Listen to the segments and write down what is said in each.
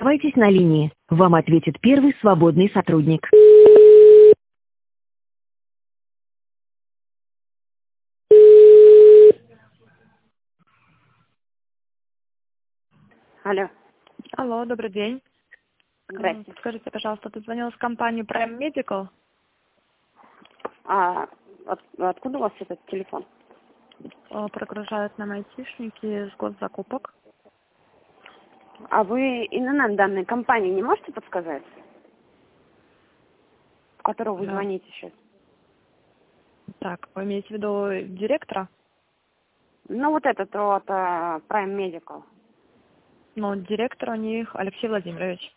Оставайтесь на линии. Вам ответит первый свободный сотрудник. Алло, Алло, добрый день. здрасте. Скажите, пожалуйста, ты звонила в компанию Prime Medical? А откуда у вас этот телефон? Прогружают нам айтишники с госзакупок. А вы ИНН данной компании не можете подсказать? В которую вы Да. звоните сейчас? Так, вы имеете в виду директора? Ну, вот этот от Prime Medical. Ну, директор у них Алексей Владимирович.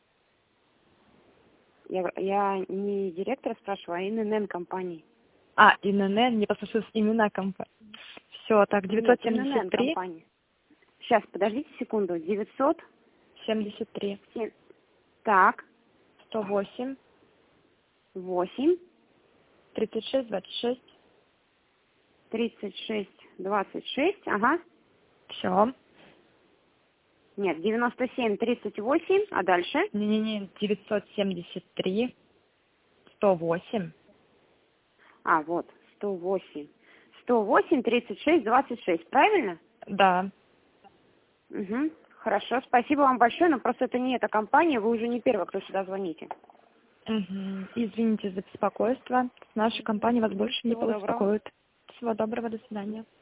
Я не директора спрашиваю, а ИНН компании. ИНН, не послушалась имена компании. Все, так, Нет, ИНН 973 компания. Сейчас, подождите секунду. 900. 73 Так, 108 8, 36 26. 36, 26, ага. Все. Нет, 97, 38, а дальше? Не-не-не, 973 108. А, вот, 108. 108, 36, 26, правильно? Да. Угу. Хорошо, спасибо вам большое, но просто это не эта компания, вы уже не первый, кто сюда звоните. Угу. Извините за беспокойство. С нашей компанией вас больше не Всего доброго. побеспокоит. Всего доброго, до свидания.